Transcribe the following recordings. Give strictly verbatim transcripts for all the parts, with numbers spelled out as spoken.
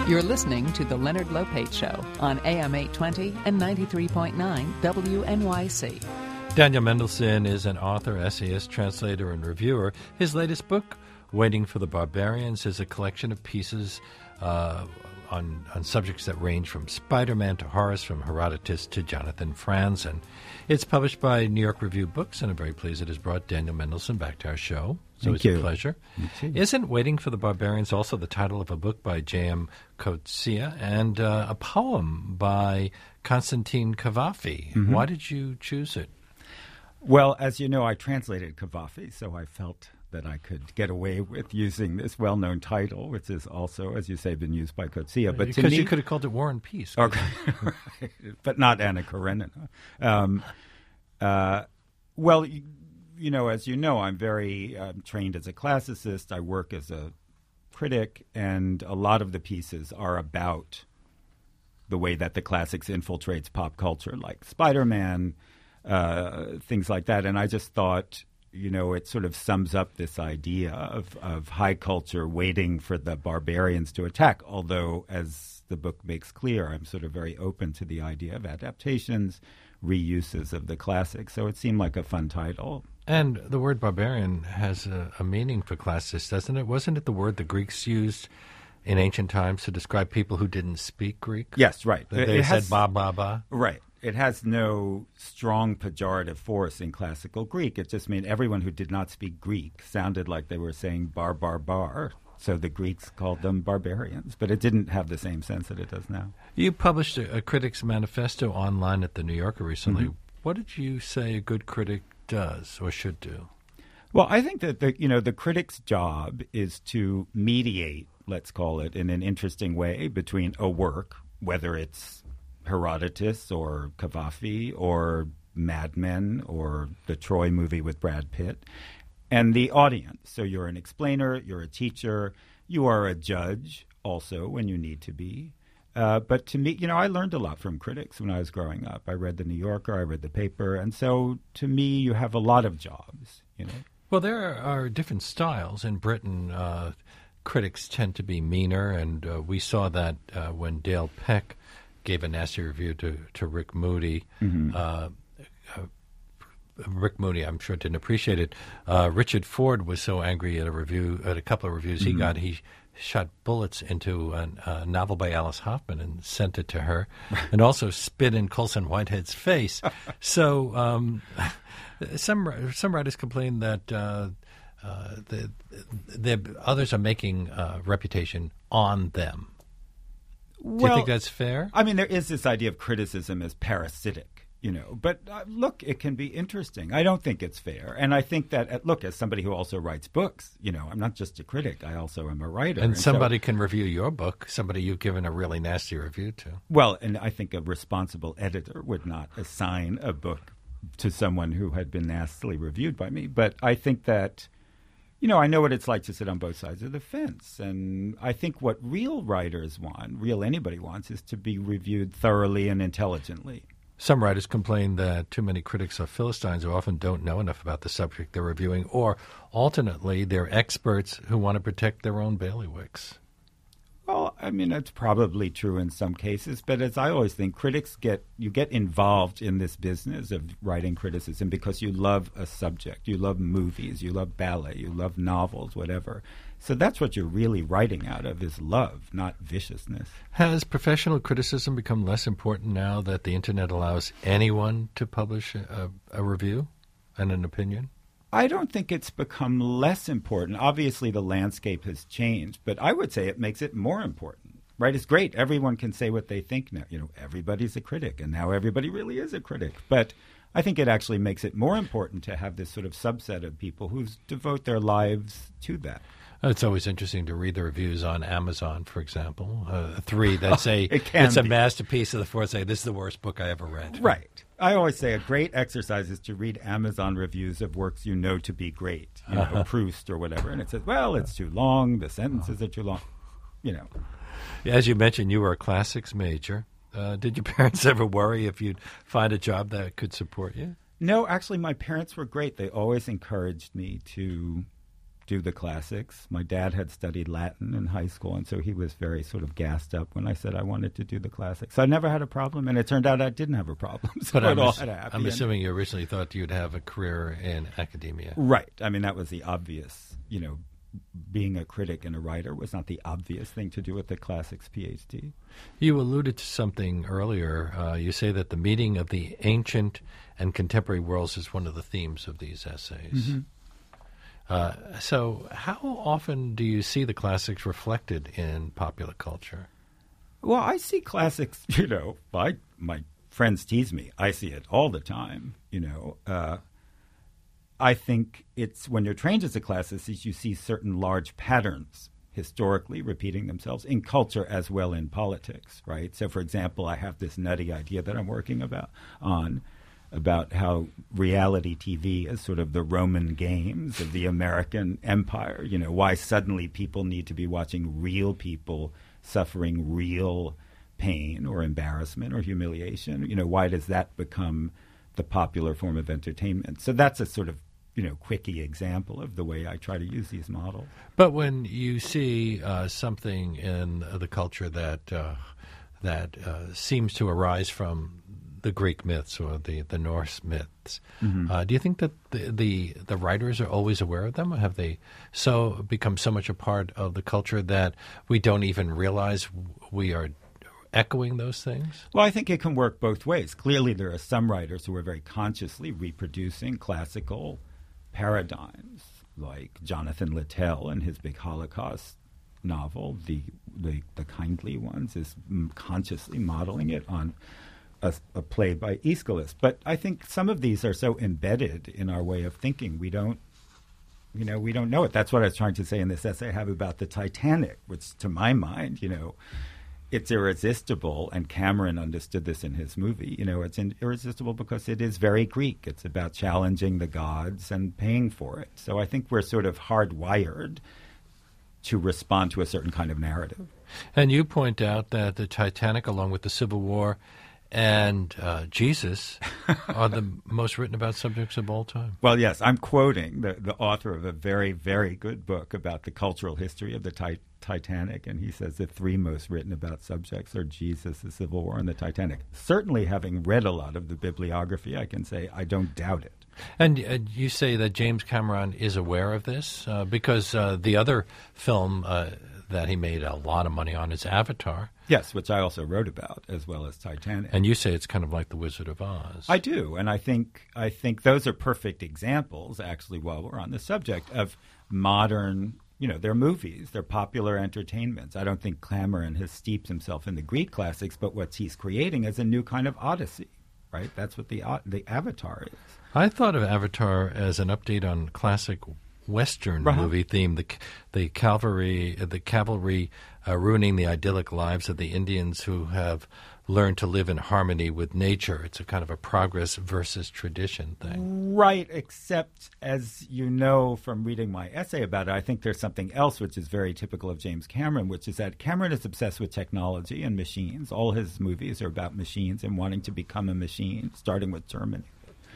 You're listening to The Leonard Lopate Show on A M eight twenty and ninety-three point nine W N Y C. Daniel Mendelsohn is an author, essayist, translator, and reviewer. His latest book, Waiting for the Barbarians, is a collection of pieces uh, on, on subjects that range from Spider-Man to Horace, from Herodotus to Jonathan Franzen. It's published by New York Review Books, and I'm very pleased it has brought Daniel Mendelsohn back to our show. So Thank it's you. a pleasure. Isn't Waiting for the Barbarians also the title of a book by J M Coetzee and uh, a poem by Konstantin Cavafy? Mm-hmm. Why did you choose it? Well, as you know, I translated Cavafy, so I felt that I could get away with using this well-known title, which is also, as you say, been used by Coetzee. But because to me, you could have called it War and Peace. Okay, right, but not Anna Karenina. Um, uh, well, you, you know, as you know, I'm very um, trained as a classicist. I work as a critic, and a lot of the pieces are about the way that the classics infiltrates pop culture, like Spider-Man, uh, things like that. And I just thought, you know, it sort of sums up this idea of, of high culture waiting for the barbarians to attack, although, as the book makes clear, I'm sort of very open to the idea of adaptations, reuses of the classics. So it seemed like a fun title. And the word barbarian has a, a meaning for classicists, doesn't it? Wasn't it the word the Greeks used in ancient times to describe people who didn't speak Greek? Yes, right. They It said has- ba, ba, ba. Right. It has no strong pejorative force in classical Greek. It just meant everyone who did not speak Greek sounded like they were saying bar, bar, bar. So the Greeks called them barbarians. But it didn't have the same sense that it does now. You published a, a critic's manifesto online at The New Yorker recently. Mm-hmm. What did you say a good critic does or should do? Well, I think that the you know the critic's job is to mediate, let's call it, in an interesting way between a work, whether it's Herodotus or Cavafy or Mad Men or the Troy movie with Brad Pitt, and the audience. So you're an explainer, you're a teacher, you are a judge also when you need to be. Uh, but to me, you know, I learned a lot from critics when I was growing up. I read The New Yorker, I read the paper, and so to me, you have a lot of jobs, you know. Well, there are different styles. In Britain, uh, critics tend to be meaner, and uh, we saw that uh, when Dale Peck gave a nasty review to, to Rick Moody. Mm-hmm. Uh, uh, Rick Moody, I'm sure, didn't appreciate it. Uh, Richard Ford was so angry at a review, at a couple of reviews mm-hmm. he got, he shot bullets into a, a novel by Alice Hoffman and sent it to her, and also spit in Colson Whitehead's face. So um, some some writers complain that uh, uh, the, the others are making uh, reputation on them. Well, do you think that's fair? I mean, there is this idea of criticism as parasitic, you know. But uh, look, it can be interesting. I don't think it's fair. And I think that, uh, look, as somebody who also writes books, you know, I'm not just a critic. I also am a writer. And, and somebody so, can review your book, somebody you've given a really nasty review to. Well, and I think a responsible editor would not assign a book to someone who had been nastily reviewed by me. But I think that, you know, I know what it's like to sit on both sides of the fence. And I think what real writers want, real anybody wants, is to be reviewed thoroughly and intelligently. Some writers complain that too many critics are Philistines who often don't know enough about the subject they're reviewing, or alternately, they're experts who want to protect their own bailiwicks. Well, I mean, it's probably true in some cases, but as I always think, critics get you get involved in this business of writing criticism because you love a subject. You love movies, you love ballet, you love novels, whatever. So that's what you're really writing out of is love, not viciousness. Has professional criticism become less important now that the Internet allows anyone to publish a, a review and an opinion? I don't think it's become less important. Obviously, the landscape has changed, but I would say it makes it more important, right? It's great. Everyone can say what they think now. You know, everybody's a critic, and now everybody really is a critic. But I think it actually makes it more important to have this sort of subset of people who devote their lives to that. It's always interesting to read the reviews on Amazon, for example. Uh, three that say it can it's a be. masterpiece, of the fourth say this is the worst book I ever read. Right. I always say a great exercise is to read Amazon reviews of works you know to be great, you know, uh-huh. Proust or whatever. And it says, well, it's too long, the sentences are too long, you know. As you mentioned, you were a classics major. Uh, did your parents ever worry if you'd find a job that could support you? No, actually, my parents were great. They always encouraged me to do the classics. My dad had studied Latin in high school, and so he was very sort of gassed up when I said I wanted to do the classics. So I never had a problem, and it turned out I didn't have a problem. So but I'm, it all ass- had a happy I'm end. assuming you originally thought you'd have a career in academia. Right. I mean, that was the obvious, you know, being a critic and a writer was not the obvious thing to do with the classics PhD. You alluded to something earlier. Uh, you say that the meeting of the ancient and contemporary worlds is one of the themes of these essays. Mm-hmm. Uh, so how often do you see the classics reflected in popular culture? Well, I see classics, you know, I, my friends tease me. I see it all the time, you know. Uh, I think it's when you're trained as a classicist, you see certain large patterns historically repeating themselves in culture as well in politics, right? So, for example, I have this nutty idea that I'm working about on about how reality T V is sort of the Roman games of the American empire. You know, why suddenly people need to be watching real people suffering real pain or embarrassment or humiliation. You know, why does that become the popular form of entertainment? So that's a sort of, you know, quickie example of the way I try to use these models. But when you see uh, something in the culture that uh, that uh, seems to arise from the Greek myths or the, the Norse myths, mm-hmm. uh, do you think that the, the the writers are always aware of them, or have they so become so much a part of the culture that we don't even realize we are echoing those things? Well, I think it can work both ways. Clearly, there are some writers who are very consciously reproducing classical paradigms, like Jonathan Littell in his big Holocaust novel, the the, the Kindly Ones, is consciously modeling it on a, a play by Aeschylus. But I think some of these are so embedded in our way of thinking, we don't, you know, we don't know it. That's what I was trying to say in this essay I have about the Titanic, which, to my mind, you know, it's irresistible, and Cameron understood this in his movie. You know, it's in, irresistible because it is very Greek. It's about challenging the gods and paying for it. So I think we're sort of hardwired to respond to a certain kind of narrative. And you point out that the Titanic, along with the Civil War and uh, Jesus, are the most written about subjects of all time. Well, yes, I'm quoting the, the author of a very, very good book about the cultural history of the Titanic. Titanic, and he says the three most written about subjects are Jesus, the Civil War, and the Titanic. Certainly, having read a lot of the bibliography, I can say I don't doubt it. And uh, you say that James Cameron is aware of this uh, because uh, the other film uh, that he made a lot of money on is Avatar. Yes, which I also wrote about, as well as Titanic. And you say it's kind of like The Wizard of Oz. I do, and I think I think those are perfect examples, actually, while we're on the subject, of modern. You know, they're movies. They're popular entertainments. I don't think Cameron has steeped himself in the Greek classics, but what he's creating is a new kind of Odyssey, right? That's what the uh, the Avatar is. I thought of Avatar as an update on classic Western uh-huh. movie theme, the the cavalry, the cavalry uh, ruining the idyllic lives of the Indians who have learned to live in harmony with nature. It's a kind of a progress versus tradition thing. Right, except as you know from reading my essay about it, I think there's something else which is very typical of James Cameron, which is that Cameron is obsessed with technology and machines. All his movies are about machines and wanting to become a machine, starting with Terminator.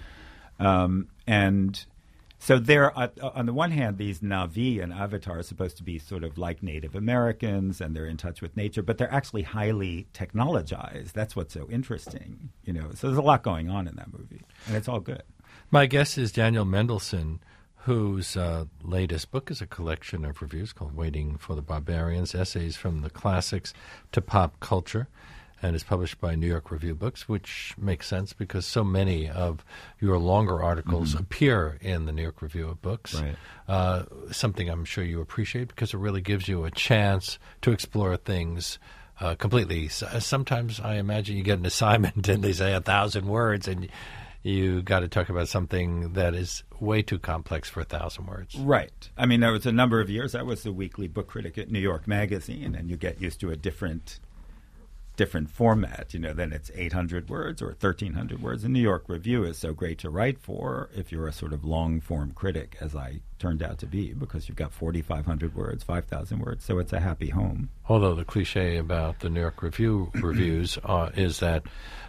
Um, and so there, uh, on the one hand, these Na'vi and Avatar are supposed to be sort of like Native Americans, and they're in touch with nature, but they're actually highly technologized. That's what's so interesting, you know. So there's a lot going on in that movie, and it's all good. My guest is Daniel Mendelsohn, whose uh, latest book is a collection of reviews called Waiting for the Barbarians, Essays from the Classics to Pop Culture, and is published by New York Review Books, which makes sense because so many of your longer articles mm-hmm. appear in the New York Review of Books. Right. Uh, something I'm sure you appreciate because it really gives you a chance to explore things uh, completely. Sometimes I imagine you get an assignment and they say a thousand words and you got to talk about something that is way too complex for a thousand words. Right. I mean, there was a number of years I was the weekly book critic at New York Magazine, and you get used to a different different format, you know, then it's eight hundred words or thirteen hundred words. The New York Review is so great to write for if you're a sort of long-form critic, as I turned out to be, because you've got forty-five hundred words, five thousand words, so it's a happy home. Although the cliche about the New York Review reviews uh, is that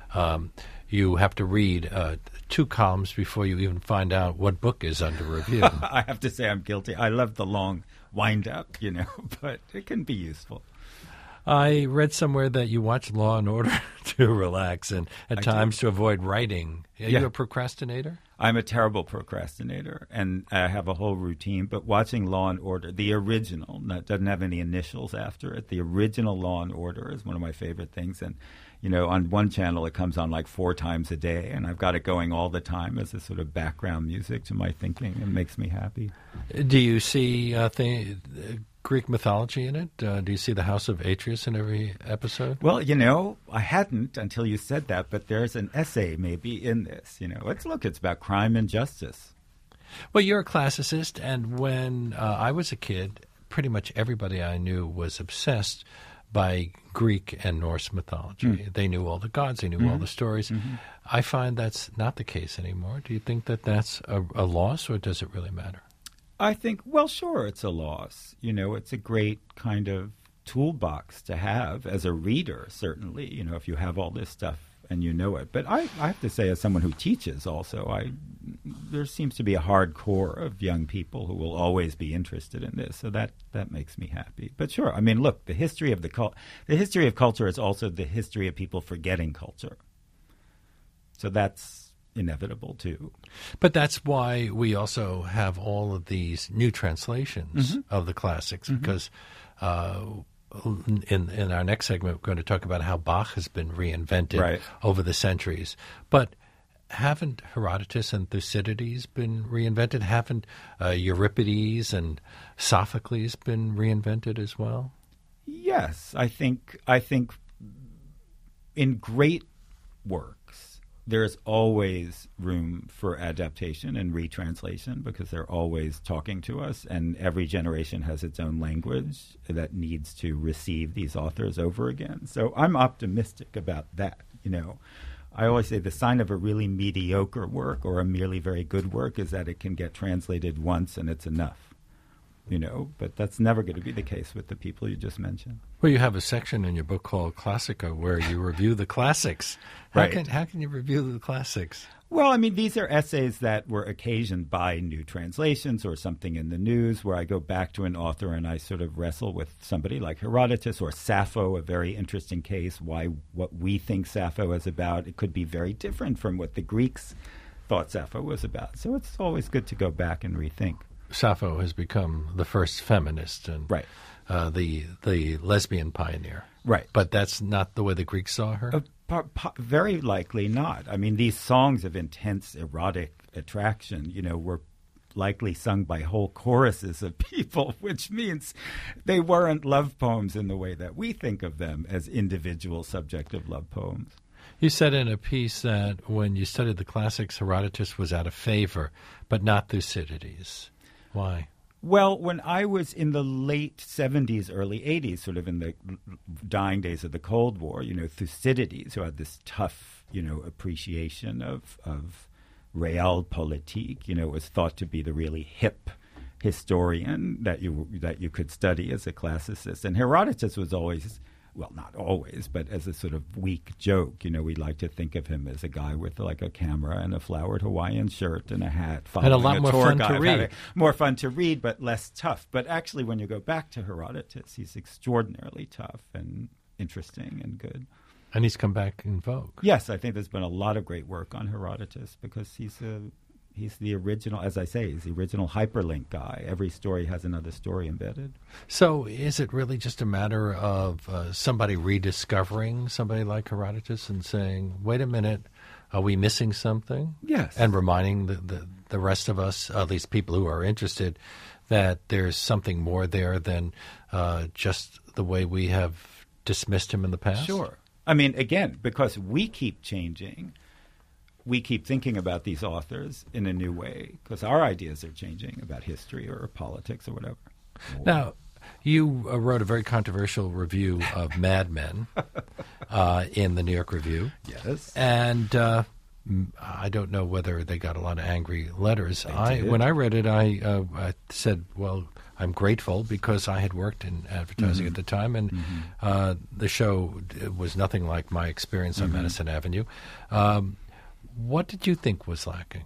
um, you have to read uh, two columns before you even find out what book is under review. I have to say I'm guilty. I love the long wind-up, you know, but it can be useful. I read somewhere that you watch Law and Order to relax and at I times do. to avoid writing. Are Yeah. you a procrastinator? I'm a terrible procrastinator, and I have a whole routine. But watching Law and Order, the original, not, doesn't have any initials after it. The original Law and Order is one of my favorite things. And, you know, on one channel it comes on like four times a day, and I've got it going all the time as a sort of background music to my thinking. It makes me happy. Do you see uh, th- Greek mythology in it? Uh, do you see the House of Atreus in every episode? Well, you know, I hadn't until you said that, but there's an essay maybe in this. You know, let's look. It's about crime and justice. Well, you're a classicist, and when uh, I was a kid, pretty much everybody I knew was obsessed by Greek and Norse mythology. Mm. They knew all the gods, they knew mm-hmm. all the stories. Mm-hmm. I find that's not the case anymore. Do you think that that's a, a loss, or does it really matter? I think, well, sure, it's a loss. You know, it's a great kind of toolbox to have as a reader, certainly, you know, if you have all this stuff and you know it. But I, I have to say, as someone who teaches also, I there seems to be a hard core of young people who will always be interested in this. So that, that makes me happy. But sure, I mean, look, the history of the cult, the history of culture is also the history of people forgetting culture. So that's inevitable too. But that's why we also have all of these new translations mm-hmm. of the classics, mm-hmm. because uh, in in our next segment we're going to talk about how Bach has been reinvented right. over the centuries. But haven't Herodotus and Thucydides been reinvented? Haven't uh, Euripides and Sophocles been reinvented as well? Yes, I think I think in great works there's always room for adaptation and retranslation because they're always talking to us, and every generation has its own language that needs to receive these authors over again. So I'm optimistic about that. You know, I always say the sign of a really mediocre work or a merely very good work is that it can get translated once and it's enough. You know, but that's never going to be the case with the people you just mentioned. Well, you have a section in your book called Classica where you review the classics. How right. can how can you review the classics? Well, I mean, these are essays that were occasioned by new translations or something in the news where I go back to an author and I sort of wrestle with somebody like Herodotus or Sappho, a very interesting case, why what we think Sappho is about. It could be very different from what the Greeks thought Sappho was about. So it's always good to go back and rethink. Sappho has become the first feminist and right. uh, the the lesbian pioneer. Right. But that's not the way the Greeks saw her? Uh, po- po- very likely not. I mean, these songs of intense erotic attraction, you know, were likely sung by whole choruses of people, which means they weren't love poems in the way that we think of them as individual subjective love poems. You said in a piece that when you studied the classics, Herodotus was out of favor, but not Thucydides. Why? Well, when I was in the late seventies, early eighties, sort of in the dying days of the Cold War, you know, Thucydides, who had this tough, you know, appreciation of, of realpolitik, you know, was thought to be the really hip historian that you that you could study as a classicist. And Herodotus was always, well, not always, but as a sort of weak joke. You know, we like to think of him as a guy with like a camera and a flowered Hawaiian shirt and a hat. And a lot a more tour fun guide. to read. More fun to read, but less tough. But actually, when you go back to Herodotus, he's extraordinarily tough and interesting and good. And he's come back in vogue. Yes, I think there's been a lot of great work on Herodotus because he's a He's the original, as I say, he's the original hyperlink guy. Every story has another story embedded. So is it really just a matter of uh, somebody rediscovering somebody like Herodotus and saying, wait a minute, are we missing something? Yes. And reminding the, the, the rest of us, at least people who are interested, that there's something more there than uh, just the way we have dismissed him in the past? Sure. I mean, again, because we keep changing, we keep thinking about these authors in a new way because our ideas are changing about history or politics or whatever. Now, you uh, wrote a very controversial review of Mad Men uh, in the New York Review. Yes. And uh, I don't know whether they got a lot of angry letters. They I did. when I read it, I, uh, I said, well, I'm grateful because I had worked in advertising Mm-hmm. at the time, and Mm-hmm. uh, the show was nothing like my experience on Mm-hmm. Madison Avenue. Um, what did you think was lacking?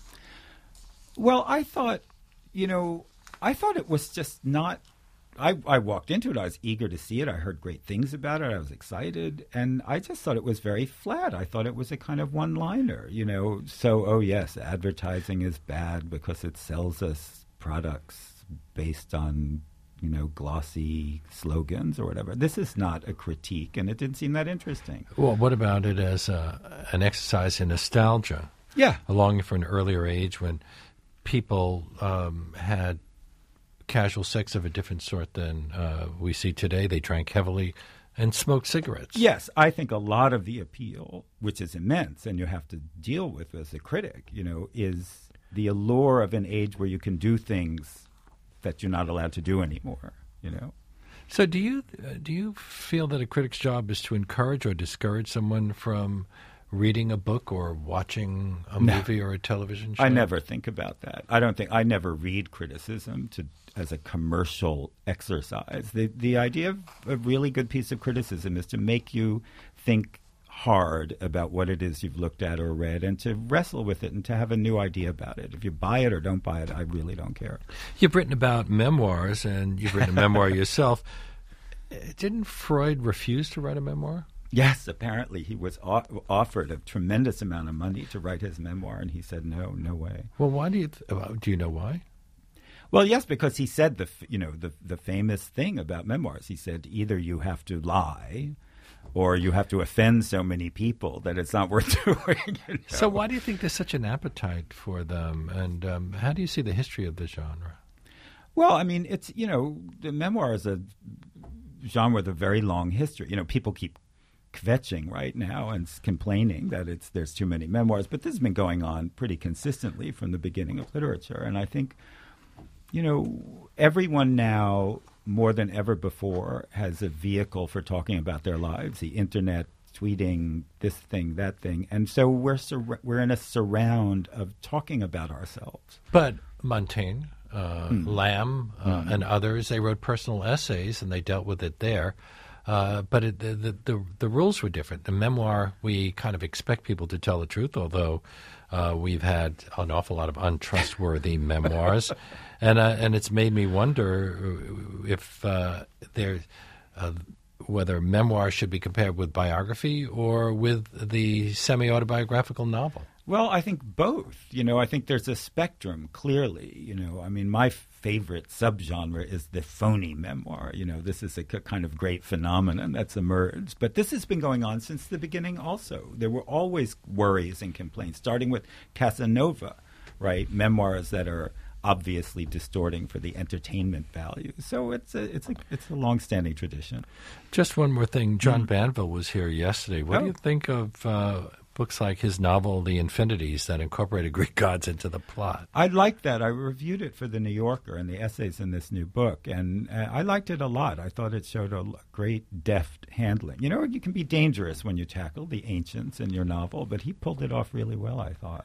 Well, I thought, you know, I thought it was just not. I, I walked into it. I was eager to see it. I heard great things about it. I was excited. And I just thought it was very flat. I thought it was a kind of one-liner, you know. So, oh, yes, advertising is bad because it sells us products based on, you know, glossy slogans or whatever. This is not a critique, and it didn't seem that interesting. Well, what about it as a, an exercise in nostalgia? Yeah. A longing for an earlier age when people um, had casual sex of a different sort than uh, we see today. They drank heavily and smoked cigarettes. Yes, I think a lot of the appeal, which is immense and you have to deal with as a critic, you know, is the allure of an age where you can do things that you're not allowed to do anymore, you know. So do you uh, do you feel that a critic's job is to encourage or discourage someone from reading a book or watching a No. movie or a television show? I never think about that. I don't think I never read criticism to as a commercial exercise. The the idea of a really good piece of criticism is to make you think hard about what it is you've looked at or read and to wrestle with it and to have a new idea about it. If you buy it or don't buy it, I really don't care. You've written about memoirs, and you've written a memoir yourself. Uh, Didn't Freud refuse to write a memoir? Yes, apparently he was o- offered a tremendous amount of money to write his memoir, and he said no, no way. Well, why do you? Th- uh, do you know why? Well, yes, because he said the f- you know the the famous thing about memoirs. He said either you have to lie, or you have to offend so many people that it's not worth doing. You know? So why do you think there's such an appetite for them? And um, how do you see the history of the genre? Well, I mean, it's you know the memoir is a genre with a very long history. You know, people keep kvetching right now and s- complaining that it's there's too many memoirs, but this has been going on pretty consistently from the beginning of literature. And I think, you know, everyone now more than ever before has a vehicle for talking about their lives, the internet, tweeting, this thing, that thing, and so we're sur- we're in a surround of talking about ourselves. But Montaigne, uh, Lamb, uh, and others, they wrote personal essays and they dealt with it there. Uh, but it, the, the, the the rules were different. The memoir, we kind of expect people to tell the truth, although uh, we've had an awful lot of untrustworthy memoirs, and uh, and it's made me wonder if uh, there uh, whether memoir should be compared with biography or with the semi-autobiographical novel. Well, I think both. You know, I think there's a spectrum, clearly. You know, I mean, my favorite subgenre is the phony memoir. You know, this is a k- kind of great phenomenon that's emerged. But this has been going on since the beginning also. There were always worries and complaints, starting with Casanova, right? Memoirs that are obviously distorting for the entertainment value. So it's a, it's a, it's a long-standing tradition. Just one more thing. John Banville was here yesterday. What Oh. do you think of uh, books like his novel, The Infinities, that incorporated Greek gods into the plot? I liked that. I reviewed it for The New Yorker and the essays in this new book, and uh, I liked it a lot. I thought it showed a l- great deft handling. You know, you can be dangerous when you tackle the ancients in your novel, but he pulled it off really well, I thought.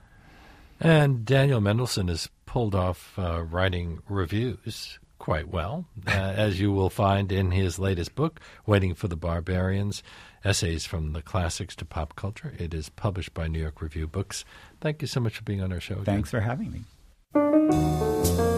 And Daniel Mendelsohn has pulled off uh, writing reviews quite well, uh, as you will find in his latest book, Waiting for the Barbarians, Essays from the Classics to Pop Culture. It is published by New York Review Books. Thank you so much for being on our show again. Thanks for having me.